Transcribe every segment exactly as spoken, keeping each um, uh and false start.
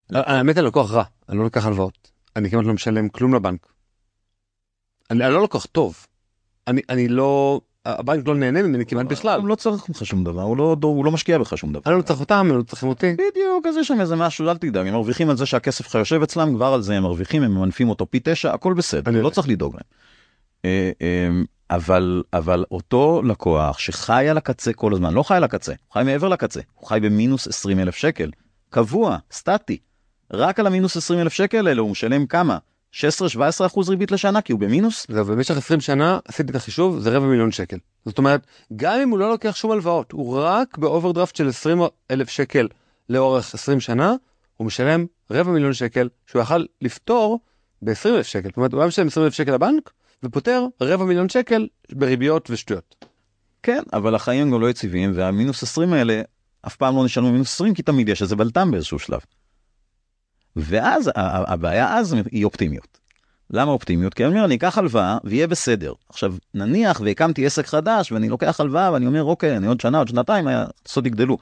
האמת אני לקוח רע, אני לא לקח הלוואות, אני כמעט לא משלם כלום לבנק. אני לא לקוח טוב, אני, אני לא, הבנק לא נהנה ממני כמעט בכלל. הוא לא צריך לך שום דבר, הוא לא, הוא לא משקיע בך שום דבר. אני לא צריך אותם, הם לא צריכים אותי. בדיוק, אז יש שם איזה משהו, אל תדאג, הם מרוויחים על זה שהכסף לך יושב אצלם, כבר על זה הם מרוויחים, הם ממנפים אותו פי תשע, הכל בסדר, לא צריך לדאוג להם. אבל, אבל אותו לקוח שחי על הקצה כל הזמן, לא חי על הקצה, הוא חי מעבר לקצה, הוא חי במינוס עשרים אלף שקל, קבוע, סטטי, רק על המינוס עשרים אלף שקל האלה הוא משלם כמה? שש עשרה שבע עשרה אחוז ריבית לשנה, כי הוא במינוס? זהו, במשך עשרים שנה עשיתי את החישוב, זה רבע מיליון שקל. זאת אומרת, גם אם הוא לא לוקח שום הלוואות, הוא רק באוברדרפט של עשרים אלף שקל לאורך עשרים שנה, הוא משלם רבע מיליון שקל, שהוא יכל לפתור ב-עשרים אלף שקל. זאת אומרת, הוא היה משלם עשרים אלף שקל לבנק, ופותר רבע מיליון שקל בריביות ושטויות. כן, אבל החיים גם לא יציבים, והמינוס עשרים האלה אף פעם לא נשאלנו מינוס עשרים, כי תמיד יש איזה בלטם באיזשהו שלב. ואז הבעיה אז היא אופטימיות. למה אופטימיות? כי אני אומר, אני אקח הלוואה ויהיה בסדר. עכשיו, נניח והקמתי עסק חדש, ואני לוקח הלוואה, ואני אומר, אוקיי, אני עוד שנה, עוד שנתיים, הסוד יגדלו.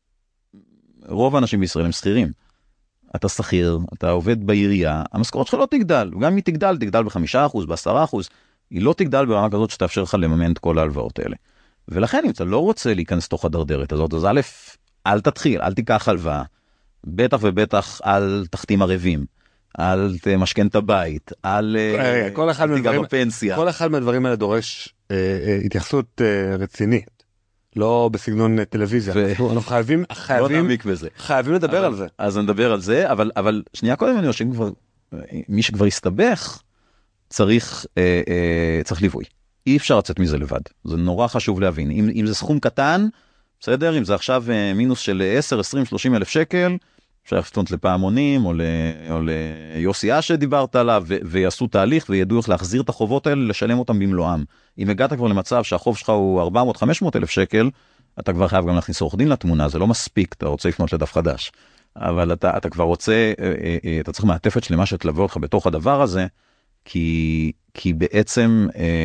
רוב האנשים בישראל הם שכירים. אתה שכיר, אתה עובד בעירייה, המשכורת שלך לא תגדל. וגם אם היא תגדל, תגדל ב-חמישה אחוז, ב-עשרה אחוז. היא לא תגדל ברמה כזאת שתאפשר לך לממן את כל ההלוואות האלה. ולכן, אם אתה לא רוצה להיכנס תוך הדרדרת הזאת, אז א', אל תתחיל, אל תיקח הלוואה. בטח ובטח על תחתים ערבים, על משכן את הבית, על תיגע בפנסיה. כל אחד מהדברים האלה דורש התייחסות רצינית, לא בסגנון טלוויזיה. אנחנו חייבים, חייבים לדבר על זה. אז נדבר על זה, אבל שנייה קודם אני חושב שכבר, מי שכבר יסתבך, צריך ליווי. אי אפשר לצאת מזה לבד. זה נורא חשוב להבין. אם זה סכום קטן, בסדר, אם זה עכשיו מינוס של עשר, עשרים, שלושים אלף שקל, אפשר לפתות לפעמונים, או, ל, או ליוסי אשה דיברת עליו, ו, ויעשו תהליך, וידעו איך להחזיר את החובות האלה, לשלם אותם במלואם. אם הגעת כבר למצב שהחוב שלך הוא ארבע מאות חמש מאות אלף שקל, אתה כבר חייב גם להכניס עורך דין לתמונה, זה לא מספיק, אתה רוצה לפנות לדף חדש. אבל אתה, אתה כבר רוצה, אתה צריך מעטפת שלמה שתלווה אותך בתוך הדבר הזה, כי, כי בעצם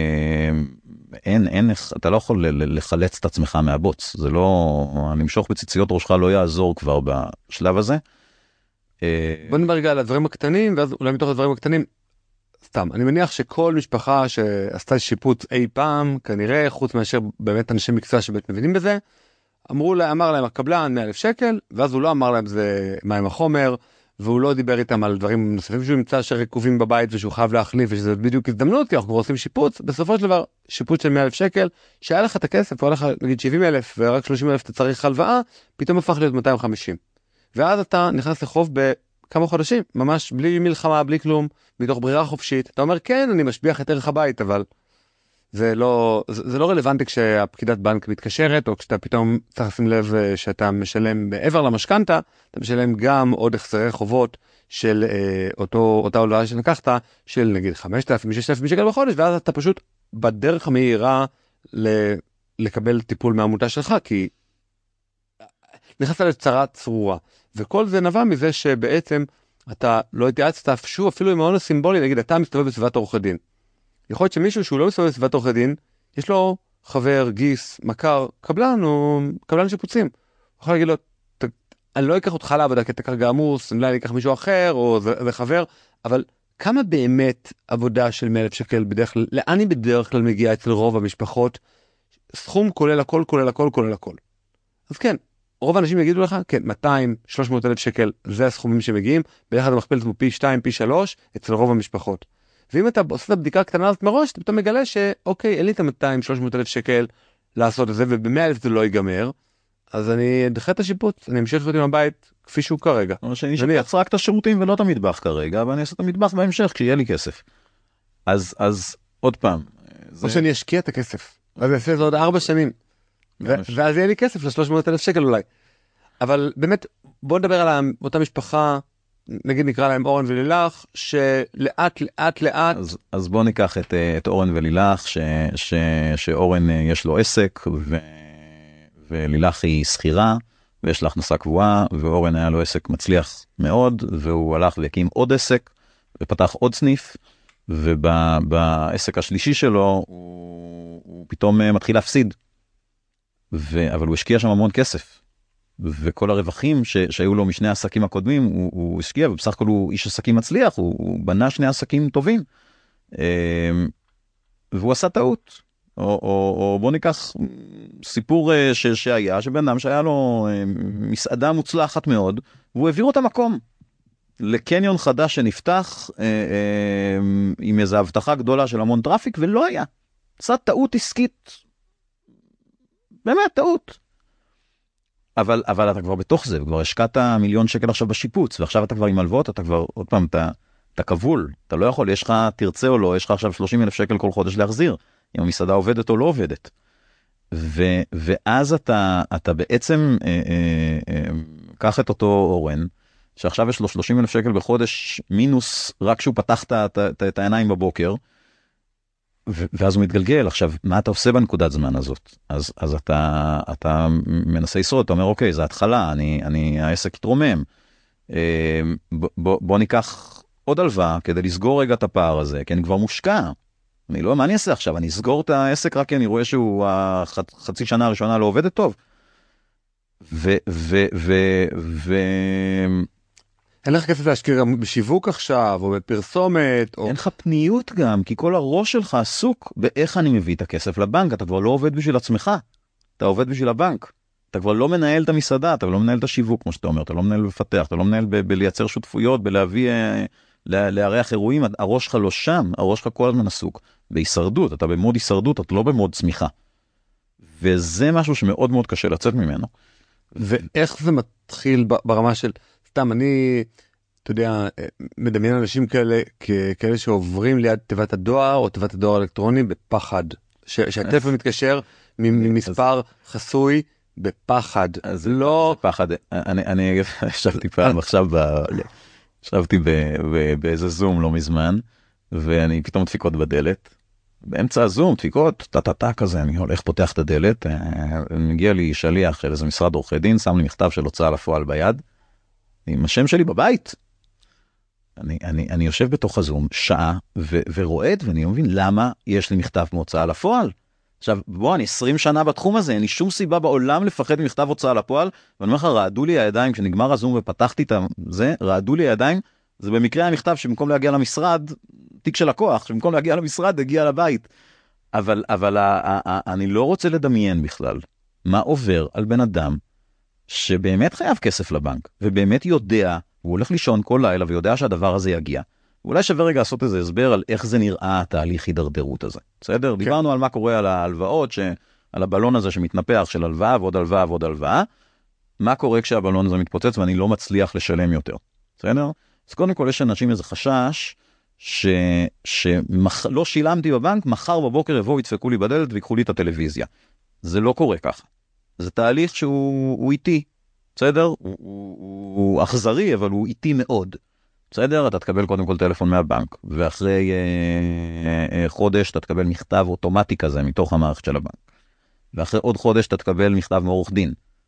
אין, אין, אתה לא יכול לחלץ את עצמך מהבוץ. זה לא, למשוך בציציות ראשך לא יעזור כבר בשלב הזה. בוא נדבר רגע על הדברים הקטנים, ואז אולי מתוך הדברים הקטנים, סתם, אני מניח שכל משפחה שעשתה שיפוץ אי פעם, כנראה, חוץ מאשר באמת אנשי מקצוע שבאמת מבינים בזה, אמרו לה, אמר להם הקבלן מאה אלף שקל, ואז הוא לא אמר להם זה מה עם החומר, והוא לא דיבר איתם על דברים נוספים שהוא ימצא שרקובים בבית ושהוא חייב להחליף, ושזה בדיוק הזדמנות, כי אנחנו כבר עושים שיפוץ, בסופו של דבר שיפוץ של מאה אלף שקל, שהיה לך את הכסף, הוא הולך נגיד שבעים אלף ורק שלושים אלף אתה צריך הלוואה, פתאום הפך להיות מאתיים וחמישים. ואז אתה נכנס לחוב בכמה חודשים, ממש בלי מלחמה, בלי כלום, מתוך ברירה חופשית. אתה אומר, כן, אני משביח את ערך הבית, אבל זה לא, זה, זה לא רלוונטי כשהפקידת בנק מתקשרת, או כשאתה פתאום צריך לשים לב שאתה משלם מעבר למשכנתה, אתה משלם גם עוד החזרי חובות של אה, אותו, אותה הולאה שלקחת, של נגיד חמשת אלפים, ששת אלפים שקל בחודש, ואז אתה פשוט בדרך המהירה ל, לקבל טיפול מהעמותה שלך, כי נכנסת לצרה צרורה. וכל זה נבע מזה שבעצם אתה לא התייעצת שוב אפילו עם ההון הסימבולי, נגיד אתה מסתובב בסביבת עורכי דין. יכול להיות שמישהו שהוא לא מסתובב בסביבת עורכי דין, יש לו חבר, גיס, מכר, קבלן או קבלן שיפוצים. הוא יכול להגיד לו, אני לא אקח אותך לעבודה כי אתה כרגע עמוס, אולי אני אקח מישהו אחר או זה, זה חבר, אבל כמה באמת עבודה של מאה אלף שקל בדרך כלל, לאן היא בדרך כלל מגיעה אצל רוב המשפחות? סכום כולל הכל, כולל הכל, כולל הכל. אז כן, רוב האנשים יגידו לך, כן, מאתיים, שלוש מאות אלף שקל, זה הסכומים שמגיעים, ביחד המכפל זה פי שתיים, פי שלוש, אצל רוב המשפחות. ואם אתה עושה את הבדיקה הקטנה הזאת מראש, אתה פתאום מגלה שאוקיי, אין לי את ה-מאתיים שלוש מאות אלף שקל לעשות את זה, וב-מאה אלף זה לא ייגמר, אז אני אדחה את השיפוץ, אני אמשיך להיות עם הבית כפי שהוא כרגע. או שאני אשפץ רק את השירותים ולא את המטבח כרגע, ואני אעשה את המטבח בהמשך כשיהיה לי כסף. אז, אז עוד פעם. או שאני אשקיע את הכסף, אז אני אעשה את זה עוד ארבע שנים, ואז יהיה לי כסף ל-שלוש מאות אלף שקל אולי. אבל באמת, בוא נדבר על אותה משפחה, נגיד נקרא להם אורן ולילך, שלאט לאט לאט... אז, אז בוא ניקח את, את אורן ולילך, ש, ש, שאורן יש לו עסק, ו, ולילך היא שכירה, ויש לה הכנסה קבועה, ואורן היה לו עסק מצליח מאוד, והוא הלך והקים עוד עסק, ופתח עוד סניף, ובעסק השלישי שלו, הוא, הוא פתאום מתחיל להפסיד. ו, אבל הוא השקיע שם המון כסף. וכל הרווחים ש, שהיו לו משני העסקים הקודמים, הוא, הוא השקיע, ובסך הכל הוא איש עסקים מצליח, הוא, הוא בנה שני עסקים טובים, והוא עשה טעות. או, או, או בוא ניקח סיפור ש, שהיה, שבן אדם שהיה לו מסעדה מוצלחת מאוד, והוא העביר אותה מקום לקניון חדש שנפתח, אה, אה, עם איזו הבטחה גדולה של המון טראפיק, ולא היה. עשה טעות עסקית. באמת, טעות. אבל, אבל אתה כבר בתוך זה, וכבר השקעת מיליון שקל עכשיו בשיפוץ, ועכשיו אתה כבר עם הלוואות, אתה כבר, עוד פעם, אתה, אתה כבול, אתה לא יכול, יש לך, תרצה או לא, יש לך עכשיו שלושים אלף שקל כל חודש להחזיר, אם המסעדה עובדת או לא עובדת. ו, ואז אתה, אתה בעצם, אה, אה, אה, קח את אותו אורן, שעכשיו יש לו שלושים אלף שקל בחודש, מינוס רק שהוא פתח את, את, את העיניים בבוקר, ואז הוא מתגלגל. עכשיו, מה אתה עושה בנקודת זמן הזאת? אז, אז אתה, אתה מנסה לשרוד, אתה אומר, אוקיי, זה התחלה, אני, אני, העסק יתרומם. בוא, בוא ניקח עוד הלוואה כדי לסגור רגע את הפער הזה, כי אני כבר מושקע. אני לא, מה אני אעשה עכשיו? אני אסגור את העסק רק כי אני רואה שהוא החצי שנה הראשונה לא עובדת טוב. ו, ו, ו, ו... אין לך כסף להשקיע בשיווק עכשיו, או בפרסומת, או... אין לך פניות גם, כי כל הראש שלך עסוק באיך אני מביא את הכסף לבנק, אתה כבר לא עובד בשביל עצמך, אתה עובד בשביל הבנק. אתה כבר לא מנהל את המסעדה, אתה לא מנהל את השיווק, כמו שאתה אומר, אתה לא מנהל בפתח, אתה לא מנהל ב- בלייצר שותפויות, בלהביא, לה- להריח אירועים, הראש שלך לא שם, הראש שלך כל הזמן עסוק, בהישרדות, אתה במוד הישרדות, אתה לא במוד צמיחה. וזה משהו שמאוד מאוד קשה לצאת ממנו. ואיך זה מתחיל ברמה של... סתם, אני, אתה יודע, מדמיין אנשים כאלה, כאלה שעוברים ליד תיבת הדואר, או תיבת הדואר האלקטרוני, בפחד. שהטלפון מתקשר ממספר חסוי, בפחד. אז לא... פחד. אני ישבתי פעם עכשיו, ישבתי באיזה זום לא מזמן, ואני פתאום דפיקות בדלת. באמצע הזום, דפיקות, טה-טה-טה כזה, אני הולך פותח את הדלת, מגיע לי שליח של איזה משרד עורכי דין, שם לי מכתב של הוצאה לפועל ביד, עם השם שלי בבית. אני, אני, אני יושב בתוך הזום שעה ו, ורועד, ואני מבין למה יש לי מכתב מהוצאה לפועל. עכשיו, בוא, אני עשרים שנה בתחום הזה, אין לי שום סיבה בעולם לפחד ממכתב הוצאה לפועל, ואני אומר לך, רעדו לי הידיים, כשנגמר הזום ופתחתי את זה, רעדו לי הידיים, זה במקרה המכתב שבמקום להגיע למשרד, תיק של לקוח, שבמקום להגיע למשרד, הגיע לבית. אבל, אבל ה, ה, ה, אני לא רוצה לדמיין בכלל מה עובר על בן אדם שבאמת חייב כסף לבנק, ובאמת יודע, הוא הולך לישון כל לילה ויודע שהדבר הזה יגיע. ואולי שווה רגע לעשות איזה הסבר על איך זה נראה התהליך הידרדרות הזה. בסדר? כן. דיברנו על מה קורה על ההלוואות, ש... על הבלון הזה שמתנפח של הלוואה ועוד הלוואה ועוד הלוואה. מה קורה כשהבלון הזה מתפוצץ ואני לא מצליח לשלם יותר? בסדר? אז קודם כל יש אנשים איזה חשש ש... שמח... לא שילמתי בבנק, מחר בבוקר יבואו, ידפקו לי בדלת ויקחו לי את הטלוויזיה. זה לא קורה ככה. זה תהליך שהוא איטי, בסדר? הוא, הוא, הוא אכזרי, אבל הוא איטי מאוד. בסדר? אתה תקבל קודם כל טלפון מהבנק, ואחרי אה, אה, חודש אתה תקבל מכתב אוטומטי כזה מתוך המערכת של הבנק. ואחרי עוד חודש אתה תקבל מכתב מעורך דין.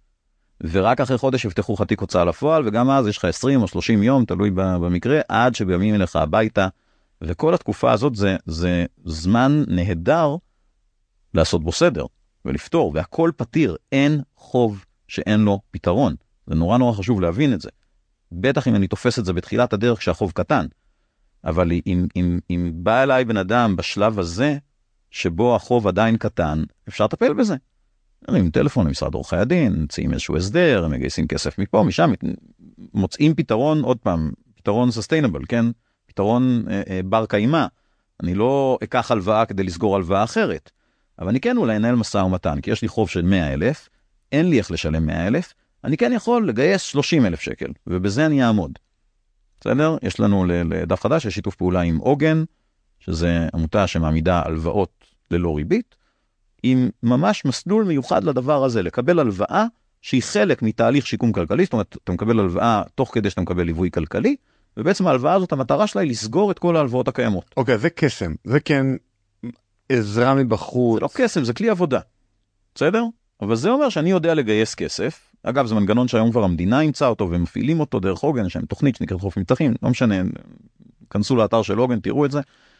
ורק אחרי חודש יפתחו לך תיק הוצאה לפועל, וגם אז יש לך עשרים או שלושים יום, תלוי במקרה, עד שבימים אליך הביתה. וכל התקופה הזאת זה, זה זמן נהדר לעשות בו סדר. ולפתור, והכל פתיר, אין חוב שאין לו פתרון. זה נורא נורא חשוב להבין את זה. בטח אם אני תופס את זה בתחילת הדרך כשהחוב קטן. אבל אם, אם, אם בא אליי בן אדם בשלב הזה, שבו החוב עדיין קטן, אפשר לטפל בזה. עם טלפון למשרד עורכי הדין, מציעים איזשהו הסדר, הם מגייסים כסף מפה, משם, מוצאים פתרון, עוד פעם, פתרון sustainable, כן? פתרון אה, אה, בר קיימה. אני לא אקח הלוואה כדי לסגור הלוואה אחרת. אבל אני כן אולי אנהל משא ומתן, כי יש לי חוב של מאה אלף, אין לי איך לשלם מאה אלף, אני כן יכול לגייס שלושים אלף שקל, ובזה אני אעמוד. בסדר? יש לנו לדף חדש, יש שיתוף פעולה עם עוגן, שזה עמותה שמעמידה הלוואות ללא ריבית, עם ממש מסלול מיוחד לדבר הזה, לקבל הלוואה שהיא חלק מתהליך שיקום כלכלי, זאת אומרת, אתה מקבל הלוואה תוך כדי שאתה מקבל ליווי כלכלי, ובעצם ההלוואה הזאת, המטרה שלה היא לסגור את כל ההלוואות הקיימות. אוקיי, זה קסם, זה כן עזרה מבחוץ. זה לא קסם, זה כלי עבודה. בסדר? אבל זה אומר שאני יודע לגייס כסף. אגב, זה מנגנון שהיום כבר המדינה ימצא אותו ומפעילים אותו דרך עוגן, יש להם תוכנית שנקראת חוף מבטחים, לא משנה, כנסו לאתר של עוגן, תראו את זה.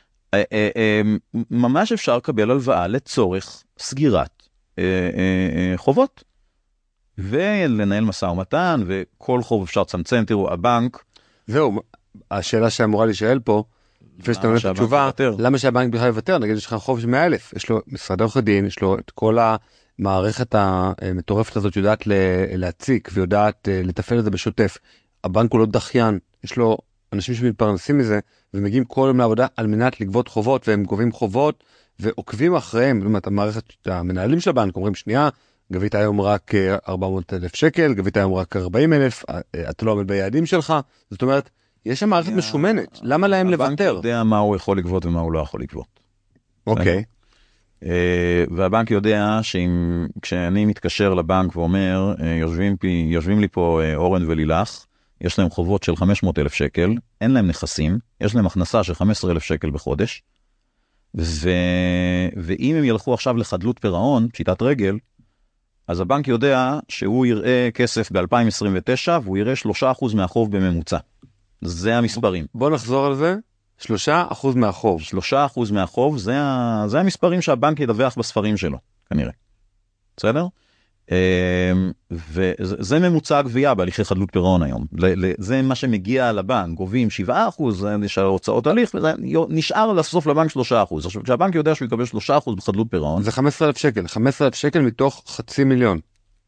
ממש אפשר לקבל הלוואה לצורך סגירת חובות. ולנהל משא ומתן, וכל חוב אפשר לצמצם. תראו, הבנק... זהו, השאלה שאמורה להישאל פה, לפני שאתה נותן את התשובה, למה שהבנק בכלל יוותר? נגיד יש לך חוב של מאה אלף, יש לו משרד עורכי דין, יש לו את כל המערכת המטורפת הזאת יודעת להציק ויודעת לתפעל את זה בשוטף. הבנק הוא לא דחיין, יש לו אנשים שמתפרנסים מזה ומגיעים כל יום לעבודה על מנת לגבות חובות, והם גובים חובות ועוקבים אחריהם. זאת אומרת, המערכת, המנהלים של הבנק אומרים, שנייה, גבית היום רק ארבע מאות אלף שקל, גבית היום רק ארבעים אלף, אתה לא עומד ביעדים שלך. זאת אומרת, יש שם מערכת משומנת, למה להם לוותר? הבנק יודע מה הוא יכול לגבות ומה הוא לא יכול לגבות. אוקיי. והבנק יודע שאם, כשאני מתקשר לבנק ואומר, יושבים לי פה אורן ולילך, יש להם חובות של חמש מאות אלף שקל, אין להם נכסים, יש להם הכנסה של חמישה עשר אלף שקל בחודש, ואם הם ילכו עכשיו לחדלות פירעון, פשיטת רגל, אז הבנק יודע שהוא יראה כסף ב-אלפיים עשרים ותשע, והוא יראה שלושה אחוז מהחוב בממוצע. זה המספרים. בוא נחזור על זה. שלושה אחוז מהחוב. שלושה אחוז מהחוב, זה, ה... זה המספרים שהבנק ידווח בספרים שלו, כנראה. בסדר? וזה ממוצע הגבייה בהליכי חדלות פירעון היום. זה מה שמגיע לבנק, גובים שבעה אחוז של הוצאות הליך, וזה נשאר לסוף לבנק שלושה אחוז. עכשיו, כשהבנק יודע שהוא יקבל שלושה אחוז בחדלות פירעון... זה חמישה עשר אלף שקל, חמישה עשר אלף שקל מתוך חצי מיליון.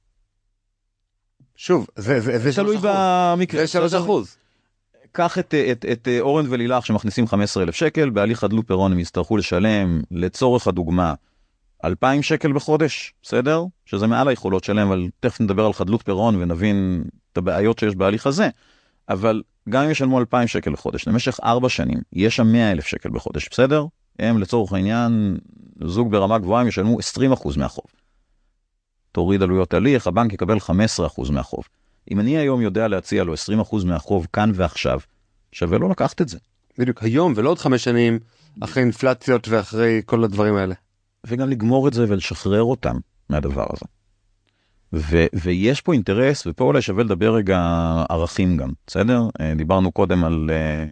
שוב, זה, זה, זה תלוי במקרה. זה שלוש אחוז. קח את, את, את אורן ולילך שמכניסים חמישה עשר אלף שקל, בהליך חדלות פירעון הם יצטרכו לשלם, לצורך הדוגמה, אלפיים שקל בחודש, בסדר? שזה מעל היכולות שלהם, אבל תכף נדבר על חדלות פירעון ונבין את הבעיות שיש בהליך הזה. אבל גם אם ישלמו אלפיים שקל בחודש, למשך ארבע שנים, יש שם מאה אלף שקל בחודש, בסדר? הם לצורך העניין, זוג ברמה גבוהה, הם ישלמו עשרים אחוז מהחוב. תוריד עלויות הליך, הבנק יקבל חמישה עשר אחוז מהחוב. אם אני היום יודע להציע לו עשרים אחוז מהחוב כאן ועכשיו, שווה לו לקחת את זה. בדיוק, היום ולא עוד חמש שנים, אחרי אינפלציות ואחרי כל הדברים האלה. וגם לגמור את זה ולשחרר אותם מהדבר הזה. ו- ויש פה אינטרס, ופה אולי שווה לדבר רגע ערכים גם, בסדר? דיברנו קודם על...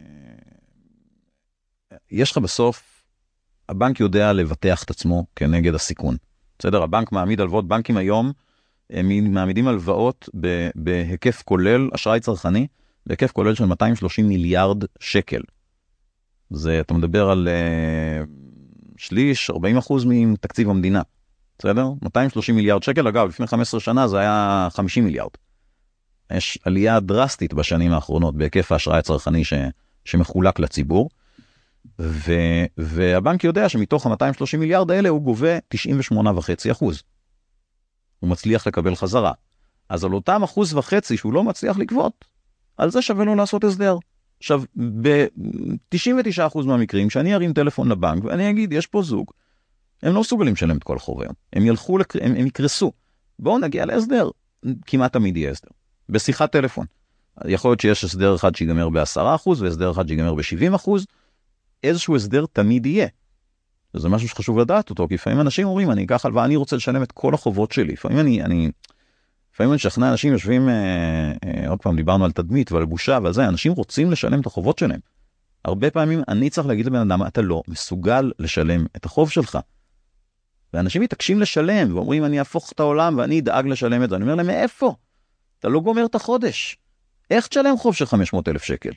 יש לך בסוף, הבנק יודע לבטח את עצמו כנגד הסיכון. בסדר? הבנק מעמיד הלוואות, בנקים היום, הם מעמידים הלוואות בהיקף כולל, אשראי צרכני, בהיקף כולל של מאתיים ושלושים מיליארד שקל. זה, אתה מדבר על שליש, ארבעים אחוז מתקציב המדינה. בסדר? מאתיים ושלושים מיליארד שקל, אגב, לפני חמש עשרה שנה זה היה חמישים מיליארד. יש עלייה דרסטית בשנים האחרונות בהיקף האשראי הצרכני ש, שמחולק לציבור, ו, והבנק יודע שמתוך ה-מאתיים ושלושים מיליארד האלה הוא גובה תשעים ושמונה נקודה חמש אחוז. הוא מצליח לקבל חזרה. אז על אותם אחוז וחצי שהוא לא מצליח לגבות, על זה שווה לו לעשות הסדר. עכשיו, ב-תשעים ותשעה אחוז מהמקרים, שאני ארים טלפון לבנק, ואני אגיד, יש פה זוג, הם לא מסוגלים לשלם את כל החוב היום. הם ילכו, לק... הם, הם יקרסו. בואו נגיע להסדר. כמעט תמיד יהיה הסדר. בשיחת טלפון. יכול להיות שיש הסדר אחד שיגמר ב-עשרה אחוז, והסדר אחד שיגמר ב-שבעים אחוז. איזשהו הסדר תמיד יהיה. זה משהו שחשוב לדעת אותו, כי לפעמים אנשים אומרים, אני אקח הלוואה, אני רוצה לשלם את כל החובות שלי. לפעמים אני, אני, לפעמים אני שכנע אנשים יושבים, אה, אה, עוד פעם דיברנו על תדמית ועל בושה ועל זה, אנשים רוצים לשלם את החובות שלהם. הרבה פעמים אני צריך להגיד לבן אדם, אתה לא מסוגל לשלם את החוב שלך. ואנשים מתעקשים לשלם, ואומרים, אני אהפוך את העולם ואני אדאג לשלם את זה. אני אומר להם, מאיפה? אתה לא גומר את החודש. איך תשלם חוב של חמש מאות אלף שקל?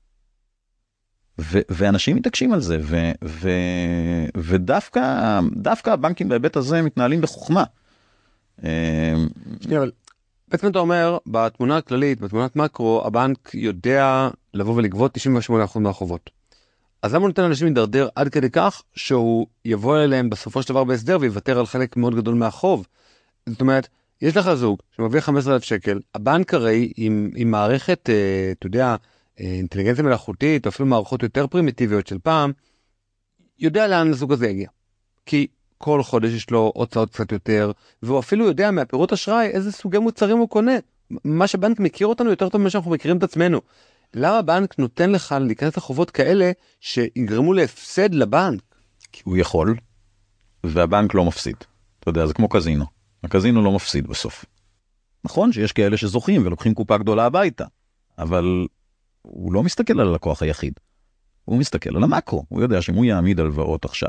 ו- ואנשים מתעקשים על זה, ו- ו- ודווקא דווקא הבנקים בהיבט הזה מתנהלים בחוכמה. שנייה, אבל בעצם אתה אומר, בתמונה הכללית, בתמונת מקרו, הבנק יודע לבוא ולגבות תשעים ושמונה אחוז מהחובות. אז למה הוא נותן לאנשים להידרדר עד כדי כך שהוא יבוא אליהם בסופו של דבר בהסדר ויוותר על חלק מאוד גדול מהחוב? זאת אומרת, יש לך זוג שמביא חמישה עשר אלף שקל, הבנק הרי עם, עם מערכת, אה, אתה יודע, אינטליגנציה מלאכותית, או אפילו מערכות יותר פרימיטיביות של פעם, יודע לאן הזוג הזה יגיע. כי כל חודש יש לו הוצאות קצת יותר, והוא אפילו יודע מהפירוט אשראי איזה סוגי מוצרים הוא קונה. מה שבנק מכיר אותנו יותר טוב ממה שאנחנו מכירים את עצמנו. למה הבנק נותן לך להיכנס לחובות כאלה שיגרמו להפסד לבנק? כי הוא יכול, והבנק לא מפסיד. אתה יודע, זה כמו קזינו. הקזינו לא מפסיד בסוף. נכון שיש כאלה שזוכים ולוקחים קופה גדולה הביתה, אבל הוא לא מסתכל על הלקוח היחיד. הוא מסתכל על המקרו. הוא יודע שאם הוא יעמיד הלוואות עכשיו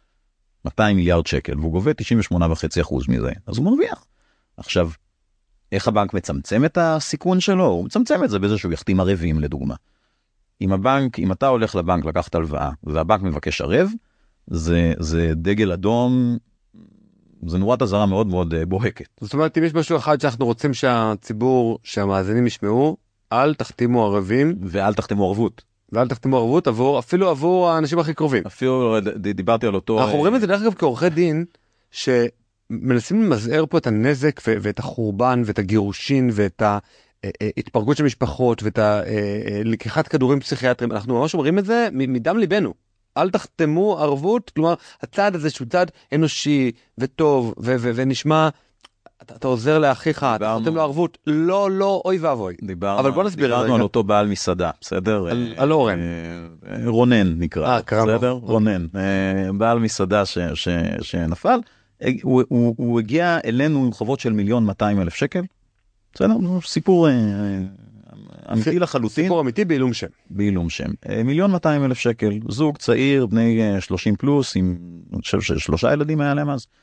ב-מאתיים מיליארד שקל, והוא גובה תשעים ושמונה נקודה חמש אחוז מזה, אז הוא מרוויח. עכשיו, איך הבנק מצמצם את הסיכון שלו? הוא מצמצם את זה בזה שהוא יחתים ערבים לדוגמה. אם הבנק, אם אתה הולך לבנק לקחת הלוואה, והבנק מבקש ערב, זה, זה דגל אדום, זה נורת אזהרה מאוד מאוד בוהקת. זאת אומרת, אם יש משהו אחד שאנחנו רוצים שהציבור, שהמאזינים ישמעו, אל תחתימו ערבים. ואל תחתימו ערבות. ואל תחתימו ערבות עבור, אפילו עבור האנשים הכי קרובים. אפילו דיברתי על אותו... אנחנו אומרים את זה דרך אגב כעורכי דין, שמנסים למזער פה את הנזק ו- ואת החורבן ואת הגירושין ואת ההתפרקות של משפחות ואת הלקיחת כדורים פסיכיאטריים. אנחנו ממש אומרים את זה מדם ליבנו. אל תחתמו ערבות, כלומר, הצעד הזה שהוא צעד אנושי וטוב ו- ו- ונשמע... אתה, אתה עוזר לאחיך, אתה חותם לו ערבות, לא, לא, אוי ואבוי. דיברנו, אבל בוא נסביר דיברנו על אותו בעל מסעדה, בסדר? על, על אורן. רונן נקרא, 아, בסדר? רונן. בעל מסעדה ש, ש, שנפל, הוא, הוא, הוא הגיע אלינו עם חובות של מיליון מאתיים אלף שקל, בסדר? סיפור אמיתי לחלוטין. סיפור אמיתי בעילום שם. בעילום שם. מיליון מאתיים אלף שקל, זוג צעיר, בני שלושים פלוס, עם, אני חושב ששלושה ילדים היה להם אז.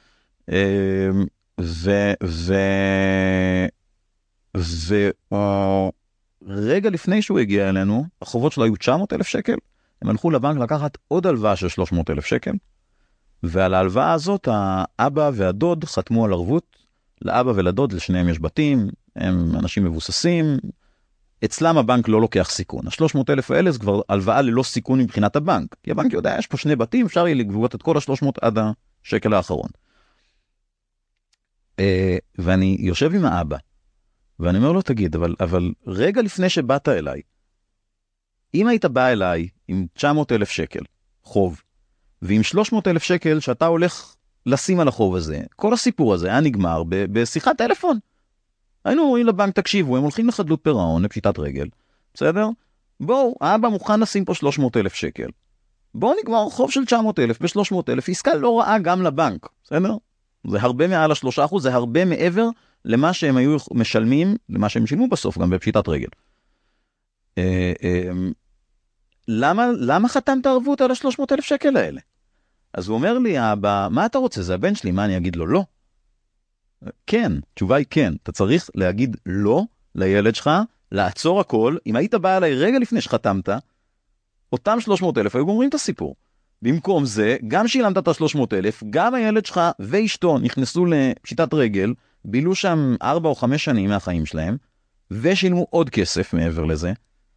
ו... ו... ו... רגע לפני שהוא הגיע אלינו, החובות שלו היו תשע מאות אלף שקל, הם הלכו לבנק לקחת עוד הלוואה של שלוש מאות אלף שקל, ועל ההלוואה הזאת האבא והדוד חתמו על ערבות, לאבא ולדוד לשניהם יש בתים, הם אנשים מבוססים, אצלם הבנק לא לוקח סיכון. ה-שלוש מאות אלף האלה זה כבר הלוואה ללא סיכון מבחינת הבנק, כי הבנק יודע, יש פה שני בתים, אפשר יהיה לגבות את כל ה-שלוש מאות עד השקל האחרון. ואני יושב עם האבא, ואני אומר לו, תגיד, אבל, אבל רגע לפני שבאת אליי, אם היית בא אליי עם תשע מאות אלף שקל חוב, ועם שלוש מאות אלף שקל שאתה הולך לשים על החוב הזה, כל הסיפור הזה היה נגמר ב- בשיחת טלפון. היינו אומרים לבנק, תקשיבו, הם הולכים לחדלות פירעון, לפשיטת רגל, בסדר? בואו, האבא מוכן לשים פה שלוש מאות אלף שקל. בואו נגמר חוב של תשע מאות אלף ב-שלוש מאות אלף, עסקה לא רעה גם לבנק, בסדר? זה הרבה מעל השלושה אחוז, זה הרבה מעבר למה שהם היו משלמים, למה שהם שילמו בסוף, גם בפשיטת רגל. למה, למה חתמת ערבות על ה-שלוש מאות אלף שקל האלה? אז הוא אומר לי, אבא, מה אתה רוצה? זה הבן שלי, מה אני אגיד לו? לא. כן, תשובה היא כן. אתה צריך להגיד לא לילד שלך, לעצור הכל. אם היית בא אליי רגע לפני שחתמת, אותם שלוש מאות אלף היו גומרים את הסיפור. במקום זה, גם שילמת את ה-שלוש מאות אלף, גם הילד שלך ואשתו נכנסו לפשיטת רגל, בילו שם ארבע או חמש שנים מהחיים שלהם, ושילמו עוד כסף מעבר לזה.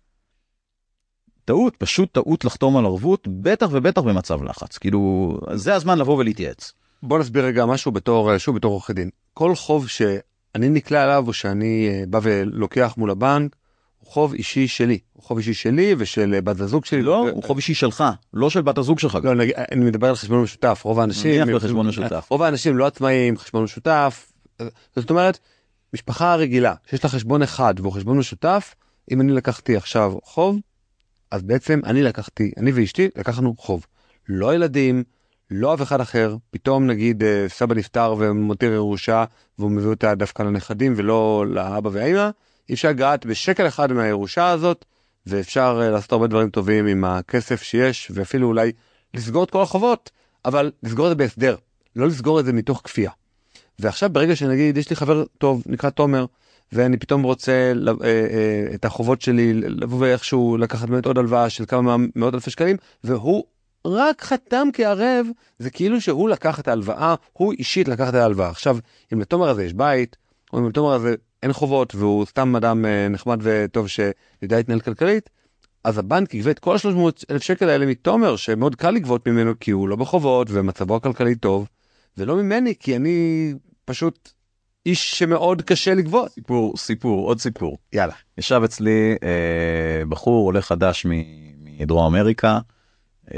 טעות, פשוט טעות לחתום על ערבות, בטח ובטח במצב לחץ. כאילו, זה הזמן לבוא ולהתייעץ. בוא נסביר רגע משהו בתור, שוב בתור עורכי דין. כל חוב שאני נקלע עליו, או שאני בא ולוקח מול הבנק, הוא חוב אישי שלי. הוא חוב אישי שלי ושל בת הזוג שלי. לא, הוא חוב אישי שלך, לא של בת הזוג שלך. לא, אני מדבר על חשבון משותף. רוב האנשים... נניח בחשבון משותף. רוב האנשים לא עצמאים, חשבון משותף. זאת אומרת, משפחה רגילה, שיש לה חשבון אחד והוא חשבון משותף, אם אני לקחתי עכשיו חוב, אז בעצם אני לקחתי, אני ואשתי לקחנו חוב. לא ילדים, לא אף אחד אחר. פתאום נגיד סבא נפטר ומותיר ירושה, והוא מביא אותה דווקא לנכדים ולא לאבא והאמא. אי אפשר לגעת בשקל אחד מהירושה הזאת, ואפשר לעשות הרבה דברים טובים עם הכסף שיש, ואפילו אולי לסגור את כל החובות, אבל לסגור את זה בהסדר, לא לסגור את זה מתוך כפייה. ועכשיו ברגע שנגיד, יש לי חבר טוב, נקרא תומר, ואני פתאום רוצה את החובות שלי לבוא ואיכשהו לקחת באמת עוד הלוואה של כמה מאות אלפי שקלים, והוא רק חתם כערב, זה כאילו שהוא לקח את ההלוואה, הוא אישית לקח את ההלוואה. עכשיו, אם לתומר הזה יש בית, או אם לתומר הזה אין חובות, והוא סתם אדם נחמד וטוב שידע להתנהל כלכלית, אז הבנק יגבה את כל ה-שלוש מאות אלף שקל האלה מתומר, שמאוד קל לגבות ממנו כי הוא לא בחובות, ומצבו הכלכלי טוב, ולא ממני, כי אני פשוט איש שמאוד קשה לגבות. סיפור, סיפור, עוד סיפור. יאללה. ישב אצלי אה, בחור עולה חדש מדרום אמריקה, אה,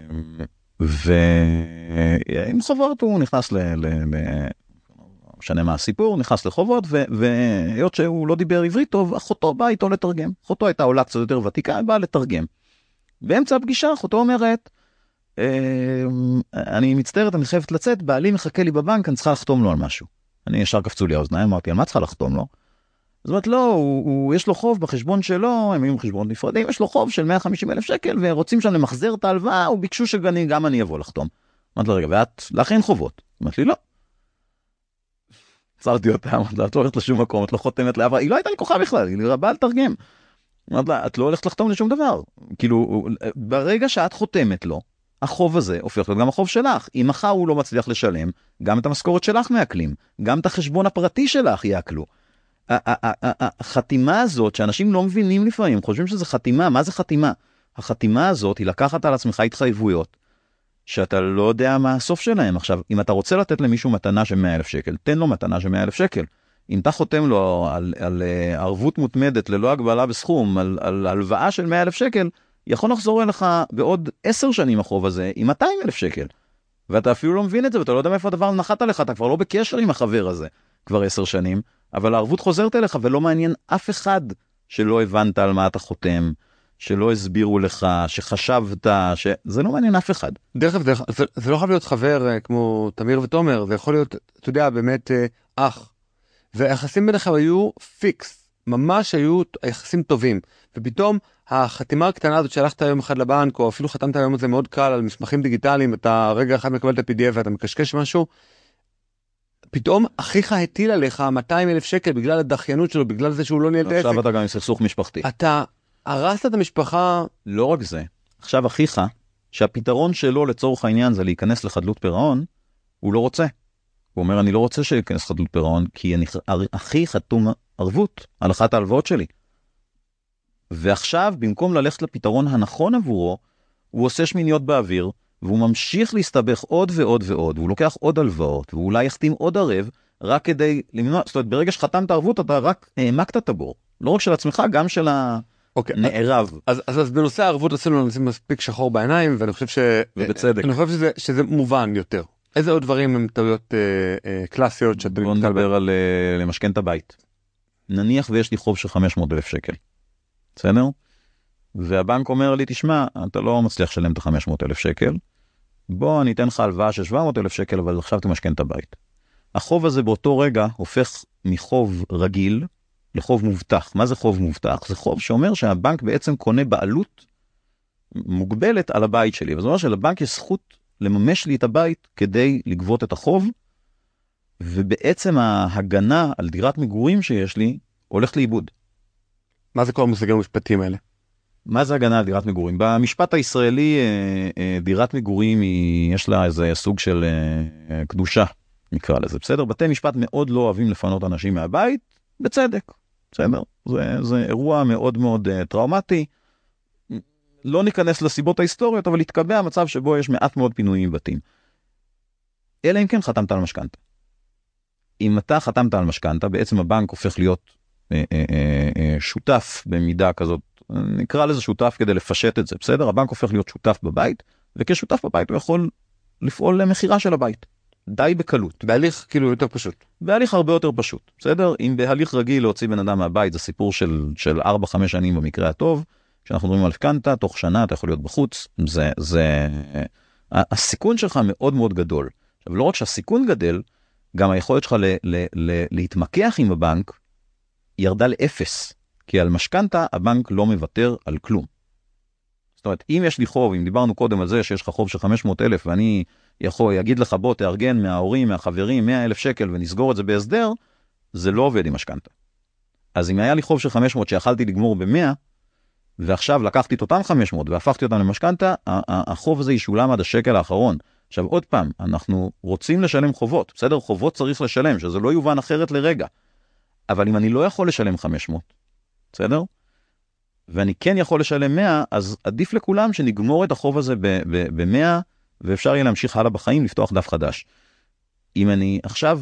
ועם חובות הוא נכנס ל... ל, ל משנה מה הסיפור, נכנס לחובות, והיות שהוא לא דיבר עברית טוב, אחותו באה איתו לתרגם. אחותו הייתה עולה קצת יותר ותיקה, באה לתרגם. באמצע הפגישה, אחותו אומרת, אני מצטערת, אני חייבת לצאת, בעלי מחכה לי בבנק, אני צריכה לחתום לו על משהו. אני ישר קפצו לי האוזניים, אמרתי, על מה צריכה לחתום לו? זאת אומרת, לא, הוא, הוא, יש לו חוב בחשבון שלו, הם היו חשבון נפרדים, יש לו חוב של מאה וחמישים אלף שקל, ורוצים שם למחזר את ההלוואה, וביקשו שגם אני אבוא לחתום. אמרתי לו, רגע, ואת, לך אין חובות? אמרתי לי, לא. עצרתי אותה, אמרתי לה, את לא הולכת לשום מקום, את לא חותמת לעבר, היא לא הייתה לי כוחה בכלל, היא רבה לתרגם. אמרתי לה, את לא הולכת לחתום לשום דבר. כאילו, ברגע שאת חותמת לו, החוב הזה הופך להיות גם החוב שלך. אם מחר הוא לא מצליח לשלם, גם את המשכורת שלך מעקלים, גם את החשבון הפרטי שלך יעקלו. החתימה הזאת, שאנשים לא מבינים לפעמים, חושבים שזה חתימה, מה זה חתימה? החתימה הזאת היא לקחת על עצמך התחייבויות, שאתה לא יודע מה הסוף שלהם. עכשיו, אם אתה רוצה לתת למישהו מתנה של מאה אלף שקל, תן לו מתנה של מאה אלף שקל. אם אתה חותם לו על, על, על ערבות מותמדת ללא הגבלה בסכום, על, על הלוואה של מאה אלף שקל, יכול לחזור אליך בעוד עשר שנים החוב הזה עם מאתיים אלף שקל. ואתה אפילו לא מבין את זה, ואתה לא יודע מאיפה הדבר נחת עליך, אתה כבר לא בקשר עם החבר הזה כבר עשר שנים, אבל הערבות חוזרת אליך ולא מעניין אף אחד שלא הבנת על מה אתה חותם, שלא הסבירו לך, שחשבת, שזה לא מעניין אף אחד. דרך אגב, זה, זה לא יכול להיות חבר כמו תמיר ותומר, זה יכול להיות, אתה יודע, באמת אח. והיחסים ביניכם היו פיקס, ממש היו יחסים טובים. ופתאום החתימה הקטנה הזאת שהלכת היום אחד לבנק, או אפילו חתמת היום הזה מאוד קל על מסמכים דיגיטליים, אתה רגע אחד מקבל את ה-פי די אף ואתה מקשקש משהו, פתאום אחיך הטיל עליך מאתיים אלף שקל בגלל הדחיינות שלו, בגלל זה שהוא לא ניהל את העסק. עכשיו אתה גם עם סכסוך משפחתי. אתה הרסת את המשפחה. לא רק זה. עכשיו אחיך, שהפתרון שלו לצורך העניין זה להיכנס לחדלות פירעון, הוא לא רוצה. הוא אומר, אני לא רוצה שיכנס חדלות פירעון, כי אני, אחי חתום ערבות על אחת ההלוואות שלי. ועכשיו, במקום ללכת לפתרון הנכון עבורו, הוא עושה שמיניות באוויר, והוא ממשיך להסתבך עוד ועוד ועוד, והוא לוקח עוד הלוואות, ואולי יחתים עוד ערב, רק כדי למנוע, זאת אומרת, ברגע שחתמת ערבות, אתה רק העמקת את הבור. לא רק של עצמך, גם של הנערב. Okay, אז, אז, אז בנושא הערבות עשינו לנשים מספיק שחור בעיניים, ואני חושב ש... ובצדק. אני חושב שזה, שזה מובן יותר. איזה עוד דברים הם טעויות אה, אה, קלאסיות שאתה... בוא נדבר על אה, למשכן את הבית. נניח ויש לי חוב של חמש מאות אלף שקל. בסדר? והבנק אומר לי, תשמע, אתה לא מצליח לשלם את ה-חמש מאות אלף שקל, בוא אני אתן לך הלוואה של שבע מאות אלף שקל, אבל עכשיו תמשכן את הבית. החוב הזה באותו רגע הופך מחוב רגיל לחוב מובטח. מה זה חוב מובטח? זה חוב שאומר שהבנק בעצם קונה בעלות מוגבלת על הבית שלי. וזה אומר שלבנק יש זכות לממש לי את הבית כדי לגבות את החוב, ובעצם ההגנה על דירת מגורים שיש לי הולכת לאיבוד. מה זה כל המושגים המשפטיים האלה? מה זה הגנה על דירת מגורים? במשפט הישראלי, דירת מגורים היא, יש לה איזה סוג של קדושה, נקרא לזה, בסדר? בתי משפט מאוד לא אוהבים לפנות אנשים מהבית, בצדק, בסדר? זה, זה אירוע מאוד מאוד טראומטי, לא ניכנס לסיבות ההיסטוריות, אבל יתקבע המצב שבו יש מעט מאוד פינויים מבתים. אלא אם כן חתמת על משכנתה. אם אתה חתמת על משכנתה, בעצם הבנק הופך להיות אה, אה, אה, שותף במידה כזאת, נקרא לזה שותף כדי לפשט את זה, בסדר? הבנק הופך להיות שותף בבית, וכשותף בבית הוא יכול לפעול למחירה של הבית. די בקלות. בהליך כאילו יותר פשוט. בהליך הרבה יותר פשוט, בסדר? אם בהליך רגיל להוציא בן אדם מהבית, זה סיפור של, של ארבע חמש שנים במקרה הטוב, כשאנחנו מדברים על משכנתה, תוך שנה אתה יכול להיות בחוץ, זה, זה, הסיכון שלך מאוד מאוד גדול. עכשיו, לא רק שהסיכון גדל, גם היכולת שלך ל, ל, ל, להתמקח עם הבנק, ירדה לאפס. כי על משכנתה, הבנק לא מוותר על כלום. זאת אומרת, אם יש לי חוב, אם דיברנו קודם על זה שיש לך חוב של חמש מאות אלף, ואני יכול, יגיד לך בוא תארגן מההורים, מהחברים, מאה אלף שקל, ונסגור את זה בהסדר, זה לא עובד עם משכנתה. אז אם היה לי חוב של חמש מאות שיכלתי לגמור ב-מאה, ועכשיו לקחתי את אותם חמש מאות והפכתי אותם למשכנתה, החוב הזה ישולם עד השקל האחרון. עכשיו עוד פעם, אנחנו רוצים לשלם חובות, בסדר? חובות צריך לשלם, שזה לא יובן אחרת לרגע. אבל אם אני לא יכול לשלם חמש מאות, בסדר? ואני כן יכול לשלם מאה, אז עדיף לכולם שנגמור את החוב הזה ב-מאה, ואפשר יהיה להמשיך הלאה בחיים, לפתוח דף חדש. אם אני עכשיו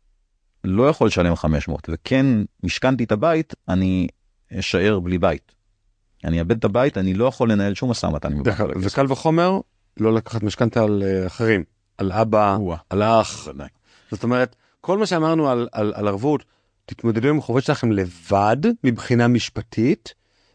לא יכול לשלם חמש מאות, וכן משכנתי את הבית, אני אשאר בלי בית. אני אאבד את הבית, אני לא יכול לנהל שום משא ומתן. זה קל וחומר, לא לקחת משכנתה על אחרים, על אבא, על אח. זאת אומרת, כל מה שאמרנו על, על, על ערבות, תתמודדו עם החובות שלכם לבד, מבחינה משפטית,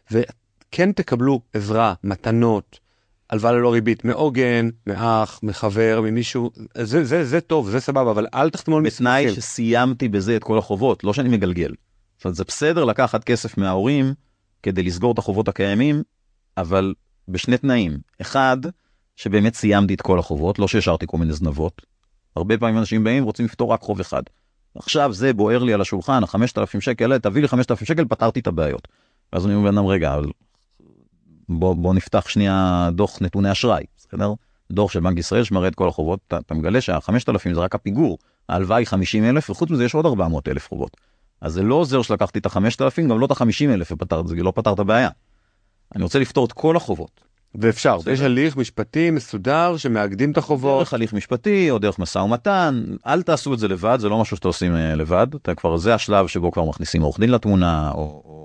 וכן תקבלו עזרה, מתנות, הלוואה ללא ריבית, מעוגן, מאח, מחבר, ממישהו, זה, זה, זה טוב, זה סבבה, אבל אל תחתמו על מסמכים. בתנאי שסיימתי בזה את כל החובות, לא שאני מגלגל. זאת אומרת, זה בסדר לקחת כסף מההורים, כדי לסגור את החובות הקיימים, אבל בשני תנאים. אחד, שבאמת סיימתי את כל החובות, לא שהשארתי כל מיני זנבות. הרבה פעמים אנשים באים ורוצים לפתור רק חוב אחד. עכשיו זה בוער לי על השולחן, ה-חמשת אלפים שקל, תביא לי חמשת אלפים שקל, פתרתי את הבעיות. ואז אני אומר בנם, רגע, בוא, בוא נפתח שנייה דוח נתוני אשראי, בסדר? דוח של בנק ישראל שמראה את כל החובות, אתה, אתה מגלה שה-חמשת אלפים זה רק הפיגור, ההלוואה היא חמישים אלף, וחוץ מזה יש עוד ארבע מאות אלף חובות. אז זה לא עוזר שלקחתי את ה-חמשת אלפים, גם לא את ה-חמישים אלף, ופתר, זה לא פתר את הבעיה. אני רוצה לפתור את כל החובות. ואפשר, יש הליך משפטי מסודר שמאגדים את החובות. דרך הליך משפטי או דרך משא ומתן, אל תעשו את זה לבד, זה לא משהו שאתה עושים לבד, אתה כבר, זה השלב שבו כבר מכניסים עורך דין לתמונה, או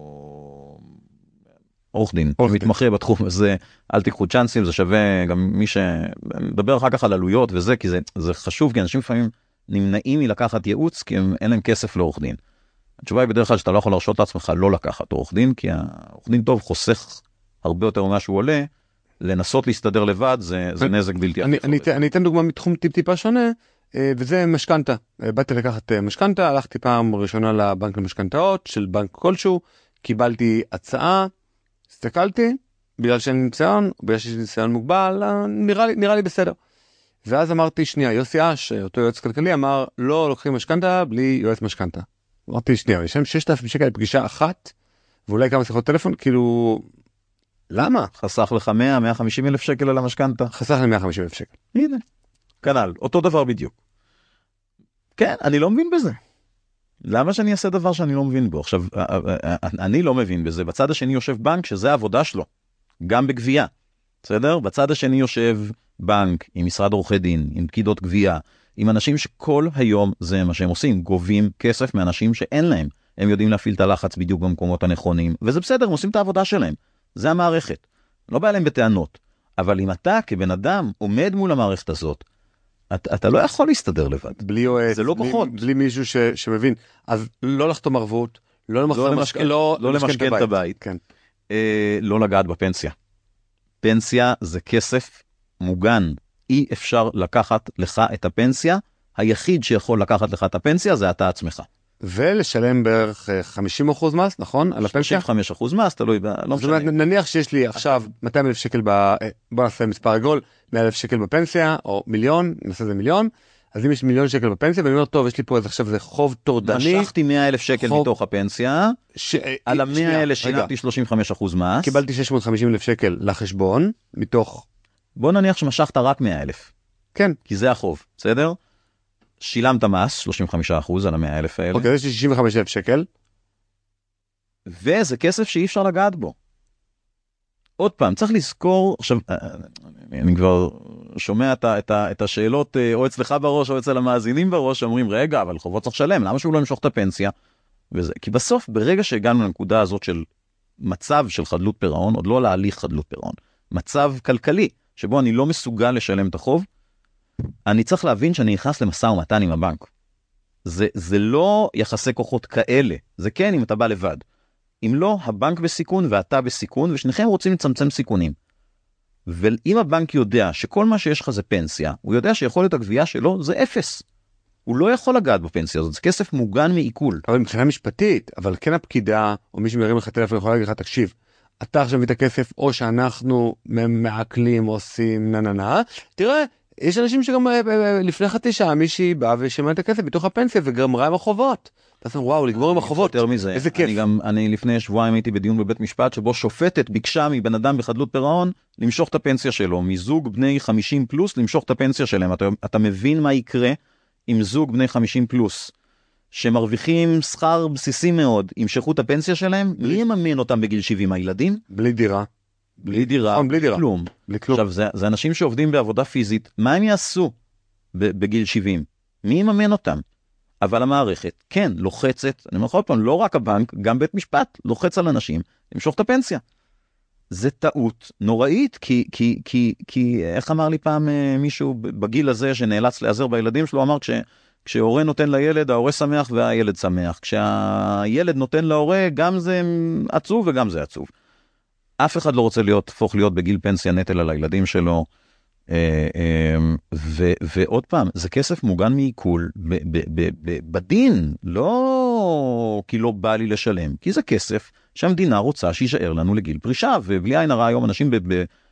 עורך דין, מתמחה בתחום הזה, אל תיקחו צ'אנסים, זה שווה גם מי שמדבר אחר כך על עלויות וזה, כי זה, זה חשוב, כי אנשים לפעמים נמנעים מלקחת ייעוץ, כי הם, אין להם כסף לעורך דין. התשובה היא בדרך כלל שאתה לא יכול להרשות לעצמך לא לקחת עורך דין, כי העורך דין טוב חוסך הרבה יותר ממה שהוא עולה, לנסות להסתדר לבד, זה, זה נזק בלתי אני, אני, אני אתן דוגמה מתחום טיפ-טיפה שונה, וזה משכנתה. באתי לקחת משכנתה, הלכתי פעם ראשונה לבנק למשכנתאות של בנק כלשהו, קיבלתי הצעה, הסתכלתי, בגלל שאני ניסיון, בגלל שיש ניסיון מוגבל, נראה לי, נראה לי בסדר. ואז אמרתי, שנייה, יוסי אש, אותו יועץ כלכלי, אמר, לא לוקחים משכנתה בלי יועץ משכנתה. אמרתי, שנייה, יש שם שישת אלפים שקל לפגישה אחת, ואולי כמה שיחות טלפון, כאילו, למה? חסך לך מאה, מאה וחמישים אלף שקל על המשכנתה. חסך לי מאה וחמישים אלף שקל. הנה, כנ"ל, אותו דבר בדיוק. כן, אני לא מבין בזה. למה שאני אעשה דבר שאני לא מבין בו? עכשיו, אני לא מבין בזה. בצד השני יושב בנק שזה העבודה שלו, גם בגבייה. בסדר? בצד השני יושב בנק עם משרד עורכי דין, עם פקידות גבייה, עם אנשים שכל היום זה מה שהם עושים, גובים כסף מאנשים שאין להם. הם יודעים להפעיל את הלחץ בדיוק במקומות הנכונים, וזה בסדר, הם עושים את העבודה שלהם. זה המערכת. לא בא להם בטענות. אבל אם אתה כבן אדם עומד מול המערכת הזאת, אתה, אתה לא יכול להסתדר לבד. בלי יועץ, זה לא כוחות. בלי, בלי מישהו ש, שמבין. אז לא לחתום ערבות, לא למחזר לא, משכן, לא, לא, לא למשכן את הבית. כן. אה, לא לגעת בפנסיה. פנסיה זה כסף מוגן. אי אפשר לקחת לך את הפנסיה. היחיד שיכול לקחת לך את הפנסיה זה אתה עצמך. ולשלם בערך חמישים אחוז מס, נכון? על הפנסיה? שלושים וחמישה אחוז מס, תלוי, לא משנה. נניח שיש לי עכשיו מאתיים אלף שקל, בוא נעשה מספר עגול, מאה אלף שקל בפנסיה, או מיליון, נעשה זה מיליון, אז אם יש מיליון שקל בפנסיה, ואני אומר, טוב, יש לי פה עכשיו זה חוב טורדני. משכתי מאה אלף שקל מתוך הפנסיה, ש... על המאה האלה שילמתי שלושים וחמישה אחוז מס. קיבלתי שש מאות וחמישים אלף שקל לחשבון, מתוך... בוא נניח שמשכת רק מאה אלף. כן. כי זה החוב, בסדר? שילמת מס, שלושים וחמישה אחוז על המאה אלף האלה. אוקיי, יש לי שישים וחמישה אלף שקל. וזה כסף שאי אפשר לגעת בו. עוד פעם, צריך לזכור, עכשיו, אני כבר שומע את, את, את השאלות, או אצלך בראש, או אצל המאזינים בראש, שאומרים, רגע, אבל חובות צריך לשלם, למה שהוא לא ימשוך את הפנסיה? וזה, כי בסוף, ברגע שהגענו לנקודה הזאת של מצב של חדלות פירעון, עוד לא להליך חדלות פירעון, מצב כלכלי, שבו אני לא מסוגל לשלם את החוב, אני צריך להבין שאני נכנס למשא ומתן עם הבנק. זה, זה לא יחסי כוחות כאלה, זה כן אם אתה בא לבד. אם לא, הבנק בסיכון ואתה בסיכון, ושניכם רוצים לצמצם סיכונים. ואם הבנק יודע שכל מה שיש לך זה פנסיה, הוא יודע שיכולת הגבייה שלו זה אפס. הוא לא יכול לגעת בפנסיה הזאת, זה כסף מוגן מעיכול. אבל מבחינה משפטית, אבל כן הפקידה, או מי שמרים לך טלפון יכול להגיד לך, תקשיב, אתה עכשיו מביא את הכסף, או שאנחנו מעקלים, עושים נננה, תראה, יש אנשים שגם לפני חצי שעה מישהי באה ושילמה את הכסף בתוך הפנסיה וגמרה עם החובות. אז וואו, לגמור עם החובות. יותר מזה. איזה כיף. אני גם, אני לפני שבועיים הייתי בדיון בבית משפט שבו שופטת ביקשה מבן אדם בחדלות פירעון למשוך את הפנסיה שלו, מזוג בני חמישים פלוס למשוך את הפנסיה שלהם. אתה, אתה מבין מה יקרה עם זוג בני חמישים פלוס שמרוויחים שכר בסיסי מאוד, ימשכו את הפנסיה שלהם, מי יממן אותם בגיל שבעים? הילדים? בלי דירה. בלי דירה, בלי דירה. כלום. בלי כלום. עכשיו, זה, זה אנשים שעובדים בעבודה פיזית, מה הם יעשו בגיל שבעים? מי יממן אותם? אבל המערכת, כן, לוחצת, אני אומר לך עוד פעם, לא רק הבנק, גם בית משפט לוחץ על אנשים, למשוך את הפנסיה. זה טעות נוראית, כי, כי, כי, כי, איך אמר לי פעם מישהו בגיל הזה שנאלץ לעזר בילדים שלו, אמר כש, כשהורה נותן לילד, ההורה שמח והילד שמח. כשהילד נותן להורה, גם זה עצוב וגם זה עצוב. אף אחד לא רוצה להיות, תפוך להיות בגיל פנסיה נטל על הילדים שלו, ו, ועוד פעם, זה כסף מוגן מעיכול בדין, לא כי לא בא לי לשלם, כי זה כסף שהמדינה רוצה שישאר לנו לגיל פרישה, ובלי עין הרע היום אנשים